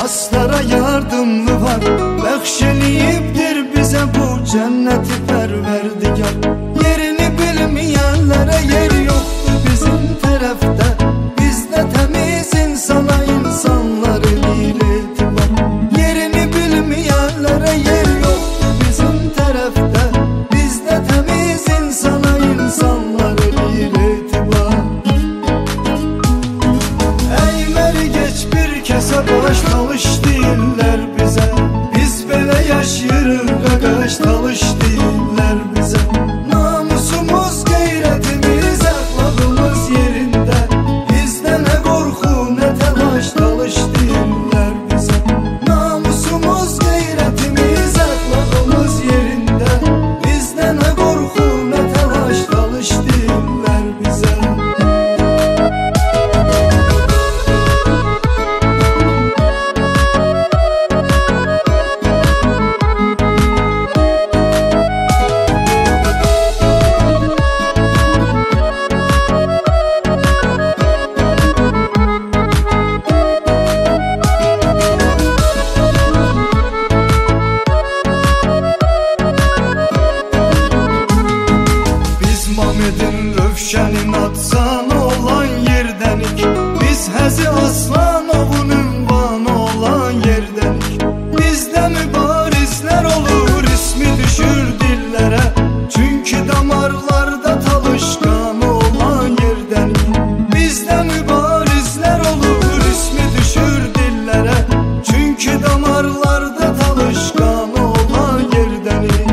Aslara yardımı var, bəxşeliyibdir bize bu cenneti Pərverdigar. Yerini bilmeyenlere yer yoktu bizim tarafta. Bizde temiz insana insanları bir etibar. Yerini bilmeyenlere yer yoktu bizim tarafta. Bizde temiz insana insanları bir etibar. Eymer geç bir kese baş talış deyirlər bize. Biz belə yaşayırıq qaqaş talış deyirlər bize. Namusumuz, qeyrətimiz, əxlaqımız yerində. Bizdə nə qorxu, nə təlaş talış deyirlər bize. Namusumuz, qeyrətimiz, əxlaqımız yerində. Bizdə nə qorxu, nə təlaş talış deyirlər bize. Mamedin Rövşənin adsan olan yerdənik. Biz Həzi Aslanovun ünvanı olan yerdənik. Bizdə mübarizlər olur, ismi düşür dillərə. Çünki damarlarda talışqanı olan yerdənik. Bizdə mübarizlər olur, ismi düşür dillərə. Çünki damarlarda talışqanı olan yerdənik.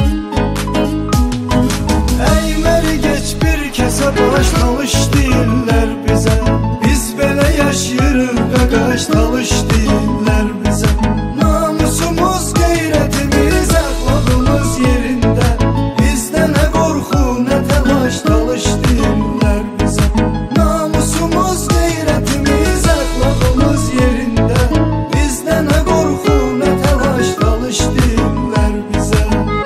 Baş talış deyirlər bizə. Biz belə yaşayırıq qaqaş talış deyirlər bizə. Namusumuz, qeyrətimiz, əxlaqımız yerində. Bizdə nə qorxu, nə təlaş talış deyirlər bizə. Namusumuz, qeyrətimiz, əxlaqımız yerində. Bizdə nə qorxu, nə təlaş talış deyirlər bizə.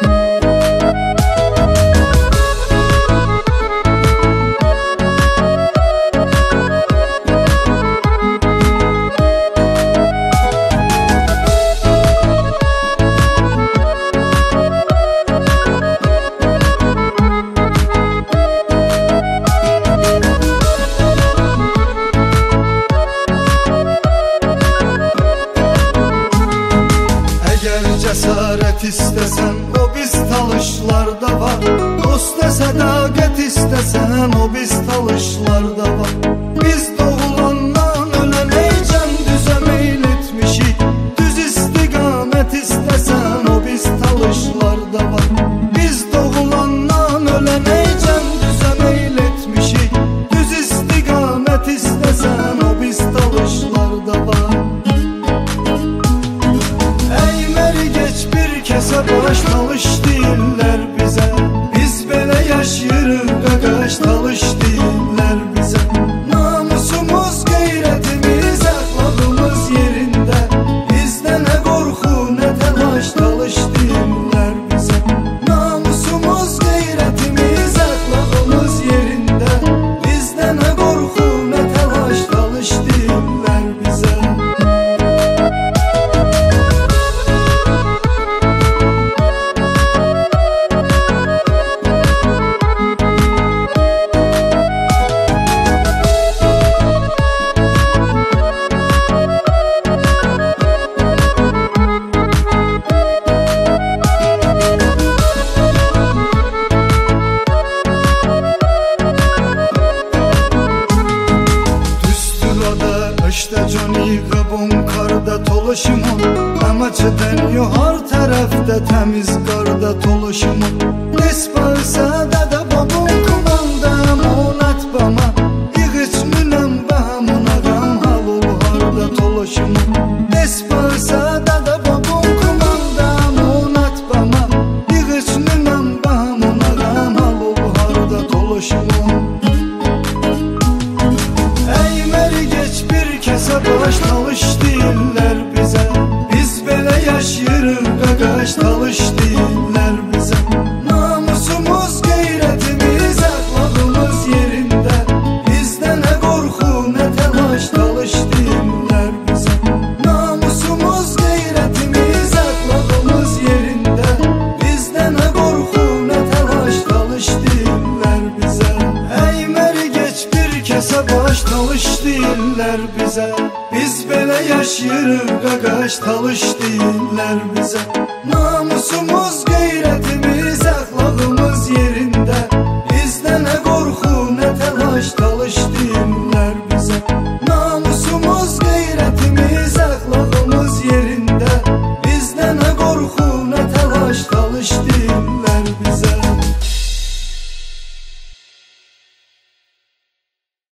Cəsarət istəsən, o biz talışlarda var. Dosta sədaqət istəsən, o biz talışlarda var. Biz doğulandan ölənəycən düzə meyl etmişik. Düz istiqamət istəsən, o biz talışlarda var. Biz doğulandan ölənəycən düzə meyl etmişik. Düz istiqamət istəsən, o biz talışlarda var. Kəsə baş talış deyirlər bizə. Biz belə yaşayırıq qaqaş talış deyirlər bizə. Namusumuz, qeyrətimiz, əxlaqımız yerində. Bizdə nə qorxu, nə təlaş talış deyirlər bizə. Namusumuz, qeyrətimiz, əxlaqımız yerində. Bizdə nə qorxu, nə təlaş talış deyirlər bizə. İşte Johnny Qabon qarda tolaşımın. Əməcədən yoxar tərəfdə təmiz qarda tolaşımın. Desparsada da babon kumanda monat bama. İğiçmünəm bəhamına qam halul harda tolaşımın. Desparsada da babon kumanda monat bama. İğiçmünəm bəhamına qam halul harda tolaşımın. Kəsə baş talış deyirlər bizə. Biz belə yaşayırıq qaqaş talış deyirlər bizə. Namusumuz, qeyrətimiz, əxlaqımız yerində. Bizdə nə qorxu, nə təlaş talış deyirlər bizə. Namusumuz, bize. Biz belə yaşayırıq qaqaş, talış deyirlər bizə. Namusumuz, qeyrətimiz